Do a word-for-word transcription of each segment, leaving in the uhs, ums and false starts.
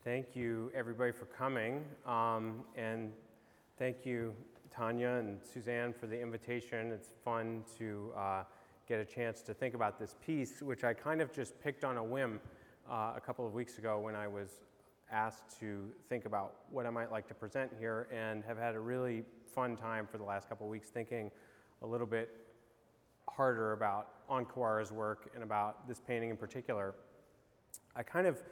Thank you, everybody, for coming. Um, and thank you, Tanya and Suzanne, for the invitation. It's fun to uh, get a chance to think about this piece, which I kind of just picked on a whim uh, a couple of weeks ago when I was asked to think about what I might like to present here, and have had a really fun time for the last couple of weeks thinking a little bit harder about Ankawara's work and about this painting in particular. I kind of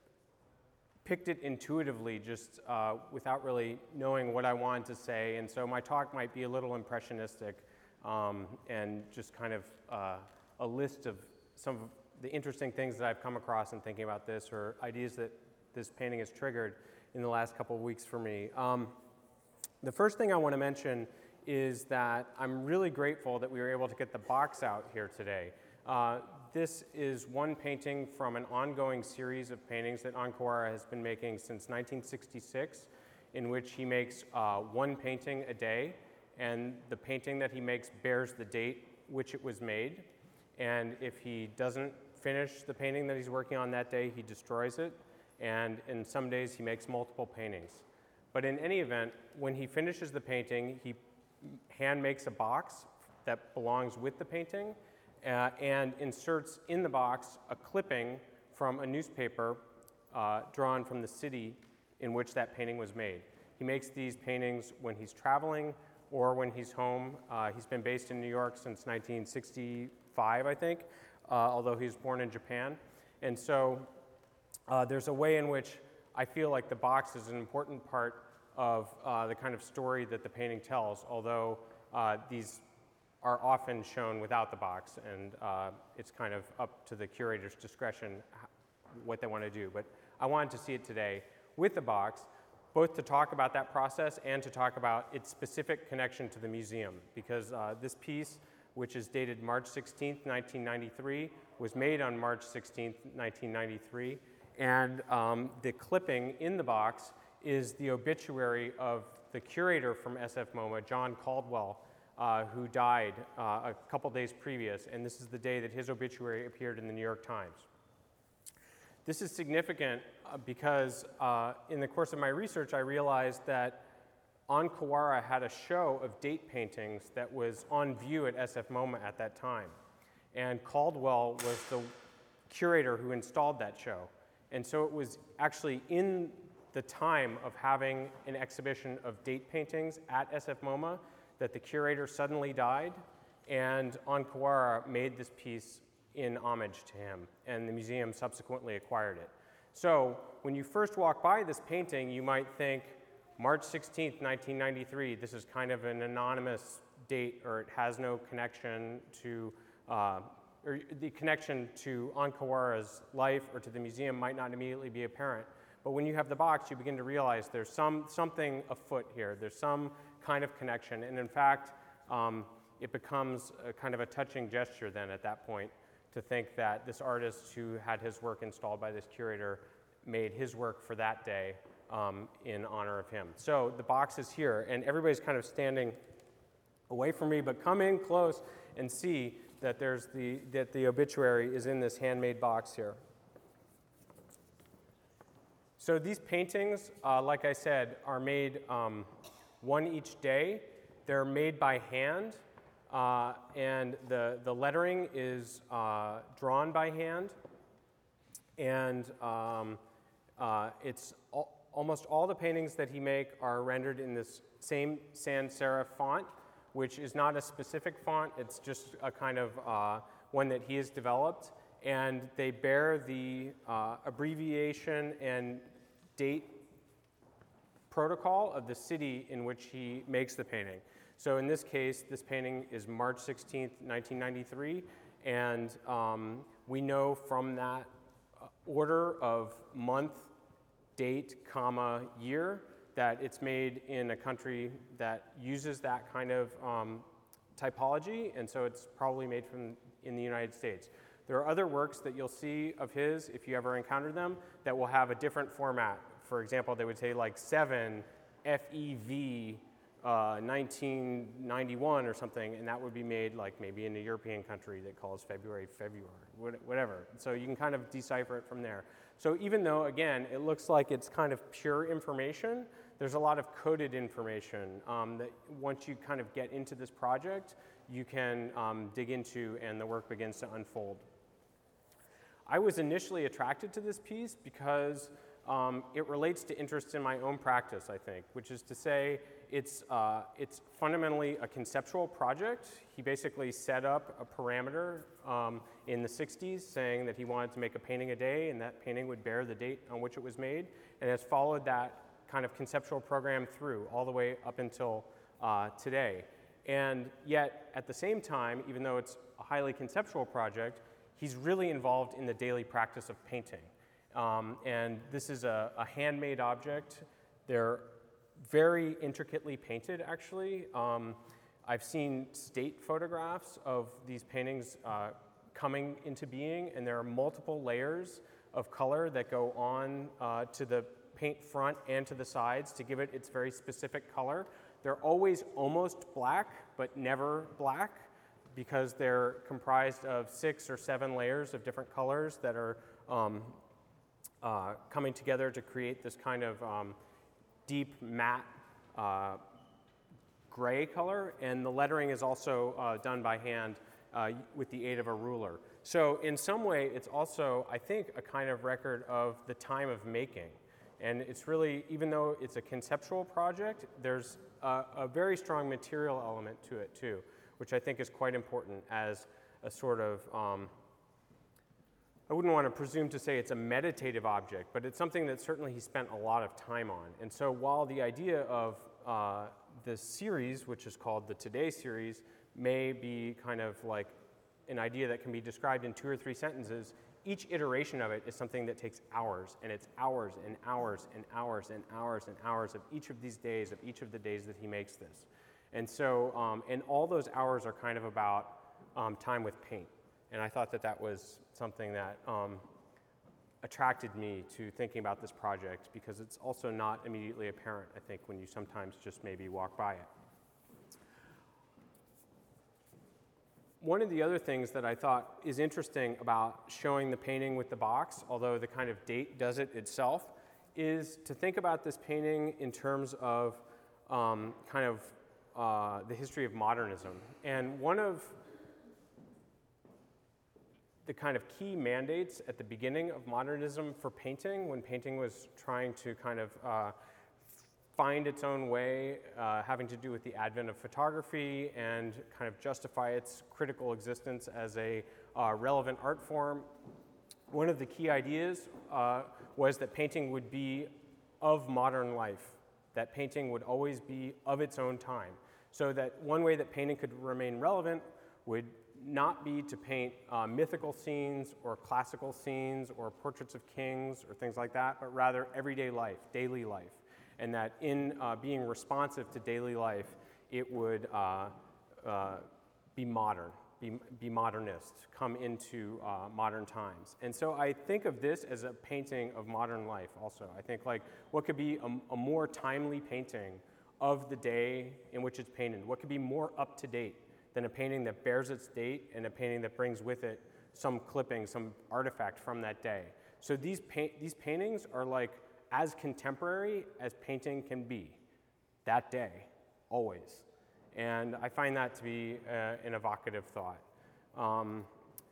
picked it intuitively, just uh, without really knowing what I wanted to say, and so my talk might be a little impressionistic um, and just kind of uh, a list of some of the interesting things that I've come across in thinking about this, or ideas that this painting has triggered in the last couple of weeks for me. Um, the first thing I want to mention is that I'm really grateful that we were able to get the box out here today. Uh, this is one painting from an ongoing series of paintings that Ankawara has been making since nineteen sixty-six, in which he makes uh, one painting a day, and the painting that he makes bears the date which it was made, and if he doesn't finish the painting that he's working on that day, he destroys it, and in some days he makes multiple paintings. But in any event, when he finishes the painting, he hand makes a box that belongs with the painting, Uh, and inserts in the box a clipping from a newspaper uh, drawn from the city in which that painting was made. He makes these paintings when he's traveling or when he's home. Uh, he's been based in New York since nineteen sixty-five, I think, uh, although he was born in Japan. And so uh, there's a way in which I feel like the box is an important part of uh, the kind of story that the painting tells, although uh, these are often shown without the box, and uh, it's kind of up to the curator's discretion what they want to do. But I wanted to see it today with the box, both to talk about that process and to talk about its specific connection to the museum, because uh, this piece, which is dated March sixteenth, nineteen ninety-three, was made on March sixteenth, nineteen ninety-three, and um, the clipping in the box is the obituary of the curator from S F MoMA, John Caldwell, Uh, who died uh, a couple days previous, and this is the day that his obituary appeared in the New York Times. This is significant uh, because uh, in the course of my research, I realized that Ankawara had a show of date paintings that was on view at S F MoMA at that time, and Caldwell was the curator who installed that show. And so it was actually in the time of having an exhibition of date paintings at S F MoMA that the curator suddenly died, and Ankawara made this piece in homage to him, and the museum subsequently acquired it. So when you first walk by this painting, you might think March sixteenth, nineteen ninety-three, this is kind of an anonymous date, or it has no connection to, uh, or the connection to Ankawara's life or to the museum might not immediately be apparent. But when you have the box, you begin to realize there's some, something afoot here. There's some kind of connection, and in fact, um, it becomes a kind of a touching gesture then at that point to think that this artist who had his work installed by this curator made his work for that day um, in honor of him. So the box is here, and everybody's kind of standing away from me, but come in close and see that there's the, that the obituary is in this handmade box here. So these paintings, uh, like I said, are made um, one each day. They're made by hand, uh, and the, the lettering is uh, drawn by hand, and um, uh, it's al almost all the paintings that he make are rendered in this same sans serif font, which is not a specific font, it's just a kind of uh, one that he has developed, and they bear the uh, abbreviation and date protocol of the city in which he makes the painting. So in this case, this painting is March sixteenth, nineteen ninety-three, and um, we know from that order of month, date, comma, year, that it's made in a country that uses that kind of um, typology, and so it's probably made from in the United States. There are other works that you'll see of his, if you ever encounter them, that will have a different format. For example, they would say like seven F E V uh, nineteen ninety-one or something, and that would be made like maybe in a European country that calls February February, whatever. So you can kind of decipher it from there. So even though, again, it looks like it's kind of pure information, there's a lot of coded information um, that once you kind of get into this project, you can um, dig into and the work begins to unfold. I was initially attracted to this piece because um, it relates to interests in my own practice, I think, which is to say it's, uh, it's fundamentally a conceptual project. He basically set up a parameter um, in the sixties saying that he wanted to make a painting a day and that painting would bear the date on which it was made, and has followed that kind of conceptual program through all the way up until uh, today. And yet, at the same time, even though it's a highly conceptual project, he's really involved in the daily practice of painting. Um, and this is a, a handmade object. They're very intricately painted, actually. Um, I've seen state photographs of these paintings uh, coming into being, and there are multiple layers of color that go on uh, to the paint front and to the sides to give it its very specific color. They're always almost black, but never black, because they're comprised of six or seven layers of different colors that are um, uh, coming together to create this kind of um, deep matte uh, gray color, and the lettering is also uh, done by hand uh, with the aid of a ruler. So in some way, it's also, I think, a kind of record of the time of making. And it's really, even though it's a conceptual project, there's a, a very strong material element to it too, which I think is quite important as a sort of, um, I wouldn't want to presume to say it's a meditative object, but it's something that certainly he spent a lot of time on. And so while the idea of uh, this series, which is called the Today series, may be kind of like an idea that can be described in two or three sentences, each iteration of it is something that takes hours, and it's hours and hours and hours and hours and hours of each of these days, of each of the days that he makes this. And so, um, and all those hours are kind of about um, time with paint. And I thought that that was something that um, attracted me to thinking about this project, because it's also not immediately apparent, I think, when you sometimes just maybe walk by it. One of the other things that I thought is interesting about showing the painting with the box, although the kind of date does it itself, is to think about this painting in terms of um, kind of uh, the history of modernism. And one of the kind of key mandates at the beginning of modernism for painting, when painting was trying to kind of uh, find its own way, uh, having to do with the advent of photography and kind of justify its critical existence as a uh, relevant art form. One of the key ideas uh, was that painting would be of modern life, that painting would always be of its own time. So that one way that painting could remain relevant would not be to paint uh, mythical scenes or classical scenes or portraits of kings or things like that, but rather everyday life, daily life. And that in uh, being responsive to daily life, it would uh, uh, be modern, be, be modernist, come into uh, modern times. And so I think of this as a painting of modern life also. I think like what could be a, a more timely painting of the day in which it's painted? What could be more up to date than a painting that bears its date and a painting that brings with it some clipping, some artifact from that day? So these, paint, these paintings are like as contemporary as painting can be, that day, always. And I find that to be uh, an evocative thought. Um,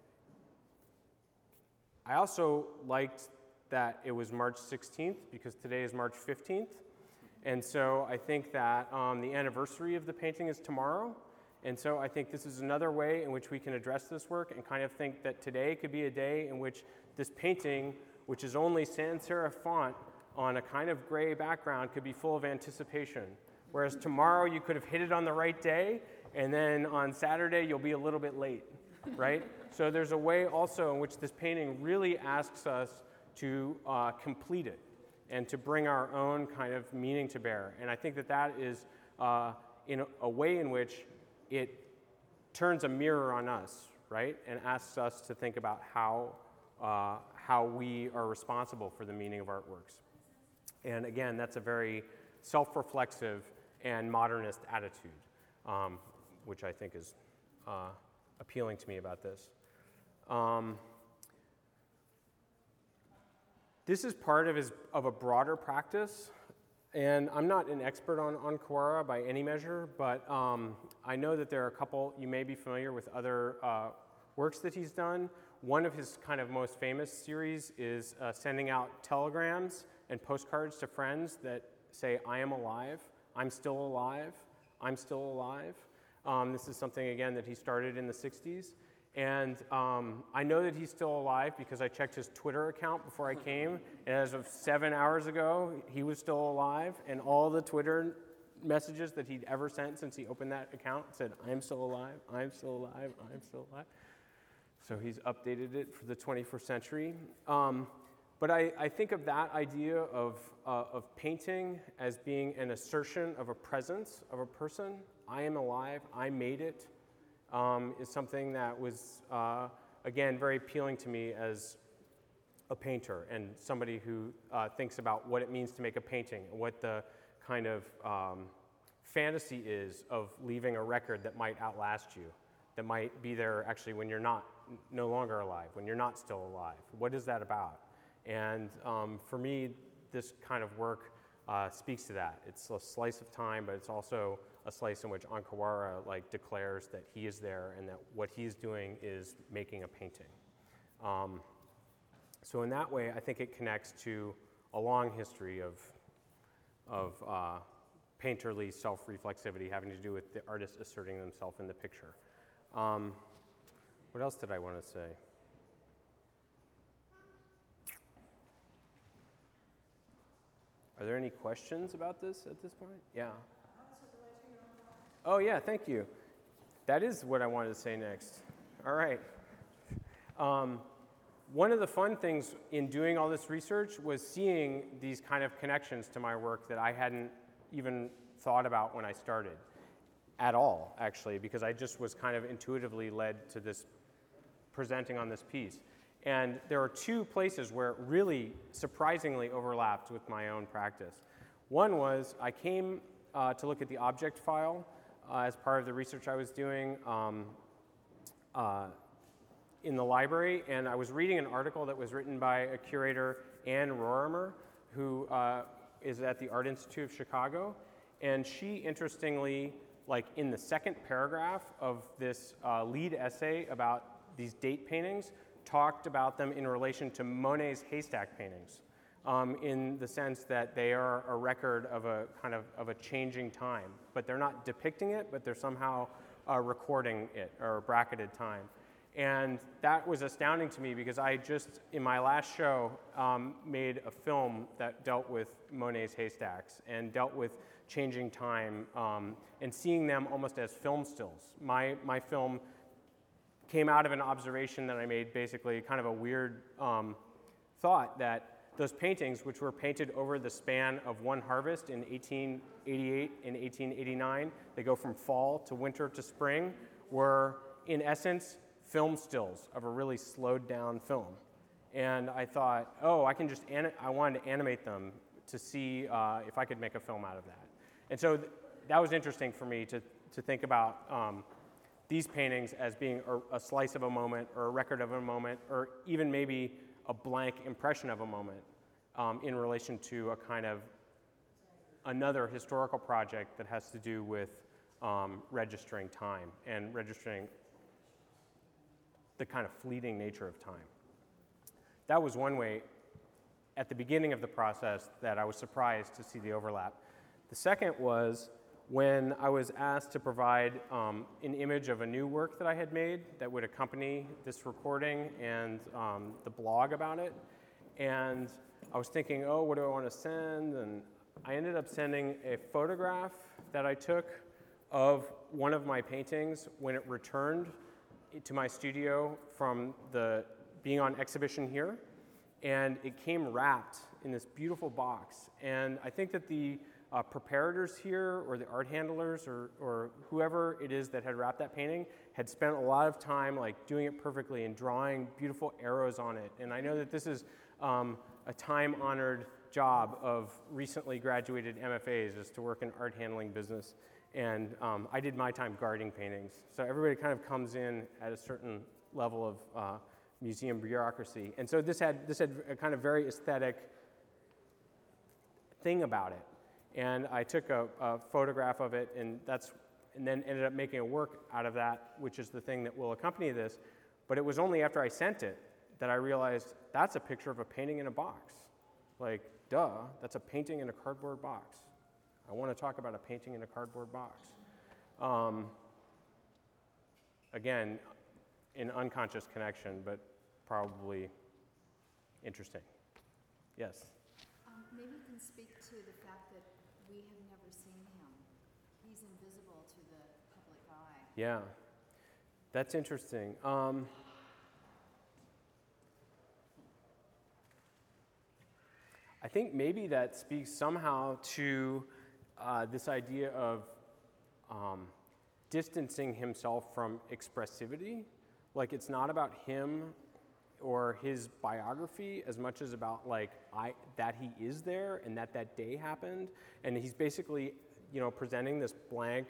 I also liked that it was March sixteenth, because today is March fifteenth. And so I think that um, the anniversary of the painting is tomorrow. And so I think this is another way in which we can address this work and kind of think that today could be a day in which this painting, which is only sans serif font, on a kind of gray background, could be full of anticipation. Whereas tomorrow you could have hit it on the right day, and then on Saturday you'll be a little bit late, right? So there's a way also in which this painting really asks us to uh, complete it and to bring our own kind of meaning to bear. And I think that that is uh, in a, a way in which it turns a mirror on us, right? And asks us to think about how, uh, how we are responsible for the meaning of artworks. And again, that's a very self-reflexive and modernist attitude, um, which I think is uh, appealing to me about this. Um, this is part of, his, of a broader practice. And I'm not an expert on, on Kawara by any measure, but um, I know that there are a couple, you may be familiar with other uh, works that he's done. One of his kind of most famous series is uh, sending out telegrams and postcards to friends that say, I am alive, I'm still alive, I'm still alive. Um, this is something, again, that he started in the sixties. And um, I know that he's still alive because I checked his Twitter account before I came, and as of seven hours ago, he was still alive, and all the Twitter messages that he'd ever sent since he opened that account said, I'm still alive, I'm still alive, I'm still alive. So he's updated it for the twenty-first century. Um, but I, I think of that idea of, uh, of painting as being an assertion of a presence of a person. I am alive, I made it. Um, is something that was, uh, again, very appealing to me as a painter and somebody who uh, thinks about what it means to make a painting, what the kind of um, fantasy is of leaving a record that might outlast you, that might be there actually when you're not no longer alive, when you're not still alive. What is that about? And um, for me, this kind of work uh, speaks to that. It's a slice of time, but it's also a slice in which Ankawara like declares that he is there and that what he's doing is making a painting. Um, so in that way, I think it connects to a long history of, of uh, painterly self-reflexivity having to do with the artist asserting themselves in the picture. Um, what else did I want to say? Are there any questions about this at this point? Yeah. Oh, yeah, thank you. That is what I wanted to say next. All right. Um, one of the fun things in doing all this research was seeing these kind of connections to my work that I hadn't even thought about when I started at all, actually, because I just was kind of intuitively led to this presenting on this piece. And there are two places where it really surprisingly overlapped with my own practice. One was I came uh, to look at the object file uh, as part of the research I was doing um, uh, in the library, and I was reading an article that was written by a curator, Anne Rorimer, who uh, is at the Art Institute of Chicago, and she, interestingly, like in the second paragraph of this uh, lead essay about these date paintings, talked about them in relation to Monet's haystack paintings, um, in the sense that they are a record of a kind of, of a changing time. But they're not depicting it, but they're somehow uh, recording it, or bracketed time. And that was astounding to me because I just, in my last show, um, made a film that dealt with Monet's haystacks and dealt with changing time um, and seeing them almost as film stills. My, my film came out of an observation that I made, basically kind of a weird um, thought that those paintings, which were painted over the span of one harvest in eighteen eighty-eight and eighteen eighty-nine, they go from fall to winter to spring, were in essence film stills of a really slowed down film. And I thought, oh, I can just, I wanted to animate them to see uh, if I could make a film out of that. And so th that was interesting for me to, to think about um, these paintings as being a, a slice of a moment or a record of a moment or even maybe a blank impression of a moment um, in relation to a kind of another historical project that has to do with um, registering time and registering the kind of fleeting nature of time. That was one way at the beginning of the process that I was surprised to see the overlap. The second was when I was asked to provide um, an image of a new work that I had made that would accompany this recording and um, the blog about it. And I was thinking, oh, what do I want to send? And I ended up sending a photograph that I took of one of my paintings when it returned to my studio from the being on exhibition here. And it came wrapped in this beautiful box. And I think that the Uh, preparators here, or the art handlers, or, or whoever it is that had wrapped that painting, had spent a lot of time like doing it perfectly and drawing beautiful arrows on it. And I know that this is um, a time-honored job of recently graduated M F As, is to work in art handling business. And um, I did my time guarding paintings. So everybody kind of comes in at a certain level of uh, museum bureaucracy. And so this had, this had a kind of very aesthetic thing about it. And I took a, a photograph of it, and that's, and then ended up making a work out of that, which is the thing that will accompany this. But it was only after I sent it that I realized that's a picture of a painting in a box. Like, duh, that's a painting in a cardboard box. I want to talk about a painting in a cardboard box. Um, again, an unconscious connection, but probably interesting. Yes? Um, maybe you can speak to the fact that we have never seen him. He's invisible to the public eye. Yeah, that's interesting. Um, I think maybe that speaks somehow to uh, this idea of um, distancing himself from expressivity. Like, it's not about him or his biography as much as about like I that he is there and that that day happened, and he's basically, you know, presenting this blank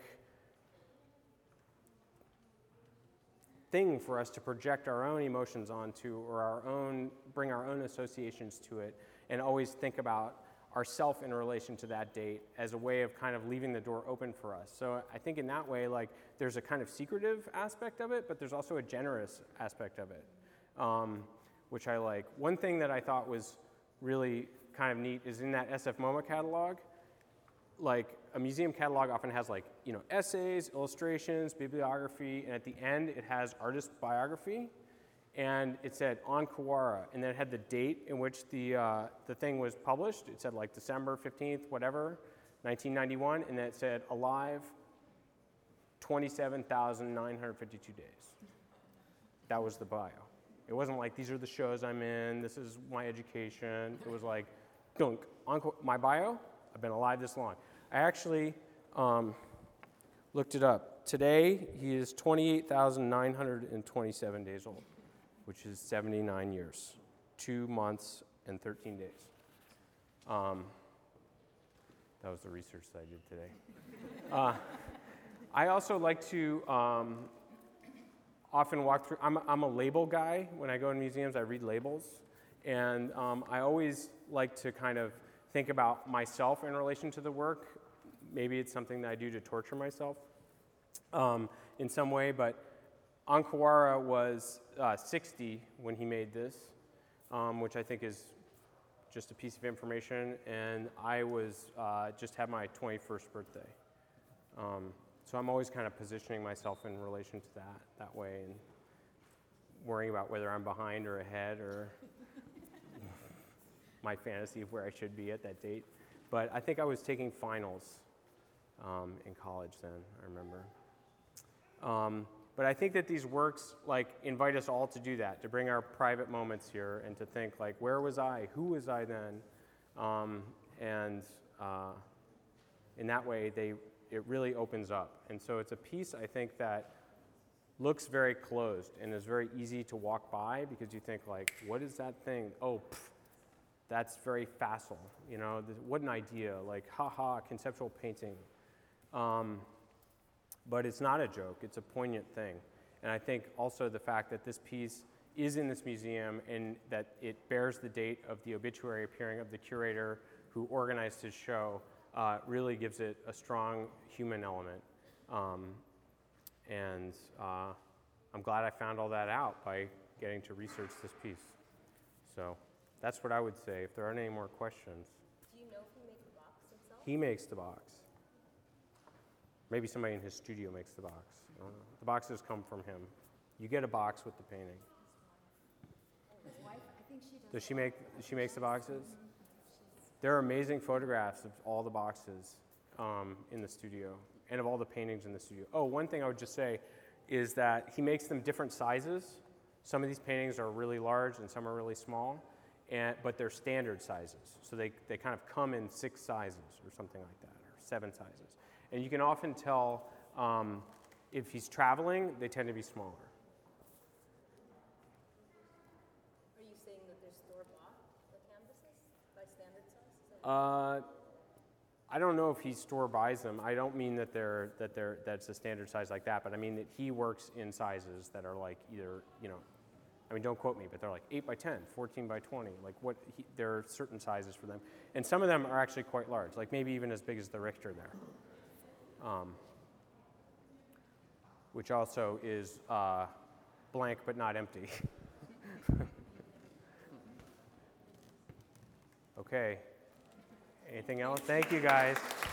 thing for us to project our own emotions onto, or our own bring our own associations to it, and always think about ourself in relation to that date as a way of kind of leaving the door open for us. So I think in that way, like, there's a kind of secretive aspect of it, but there's also a generous aspect of it, um, which I like. One thing that I thought was really kind of neat is in that S F MoMA catalog, like a museum catalog often has like, you know, essays, illustrations, bibliography, and at the end it has artist biography. And it said on Kawara, and then it had the date in which the uh, the thing was published. It said like December fifteenth, whatever, nineteen ninety-one, and then it said alive, twenty-seven thousand nine hundred fifty-two days. That was the bio. It wasn't like, these are the shows I'm in, this is my education. It was like, dunk, on my bio, I've been alive this long. I actually um, looked it up. Today, he is twenty-eight thousand nine hundred twenty-seven days old, which is seventy-nine years, two months and thirteen days. Um, that was the research that I did today. uh, I also like to um, often walk through, I'm, I'm a label guy. When I go in museums, I read labels. And um, I always like to kind of think about myself in relation to the work. Maybe it's something that I do to torture myself um, in some way, but Ankawara was uh, sixty when he made this, um, which I think is just a piece of information, and I was uh, just had my twenty-first birthday. Um, so I'm always kind of positioning myself in relation to that that way, and worrying about whether I'm behind or ahead, or my fantasy of where I should be at that date. But I think I was taking finals um, in college then, I remember. Um, But I think that these works like invite us all to do that, to bring our private moments here and to think like, where was I? Who was I then? Um, and uh, in that way, they it really opens up. And so it's a piece, I think, that looks very closed and is very easy to walk by because you think like, what is that thing? Oh, pff, that's very facile. You know, th- what an idea. Like, haha, conceptual painting. Um, But it's not a joke, it's a poignant thing. And I think also the fact that this piece is in this museum and that it bears the date of the obituary appearing of the curator who organized his show uh, really gives it a strong human element. Um, and uh, I'm glad I found all that out by getting to research this piece. So that's what I would say if there aren't any more questions. Do you know if he made the box himself? He makes the box. Maybe somebody in his studio makes the box. I don't know. The boxes come from him. You get a box with the painting. His wife, I think she does. Does she make? She makes the boxes. There are amazing photographs of all the boxes um, in the studio and of all the paintings in the studio. Oh, one thing I would just say is that he makes them different sizes. Some of these paintings are really large and some are really small, and but they're standard sizes. So they they kind of come in six sizes or something like that, or seven sizes. And you can often tell um, if he's traveling, they tend to be smaller. Are you saying that they're store-bought, the canvases, by standard size? Is that Uh, I don't know if he store buys them. I don't mean that they're that they're that's a standard size like that, but I mean that he works in sizes that are like either, you know, I mean, don't quote me, but they're like eight by ten, fourteen by twenty. Like what, he, there are certain sizes for them. And some of them are actually quite large, like maybe even as big as the Richter there. Um, which also is uh, blank but not empty. Okay. Anything else? Thank you, guys.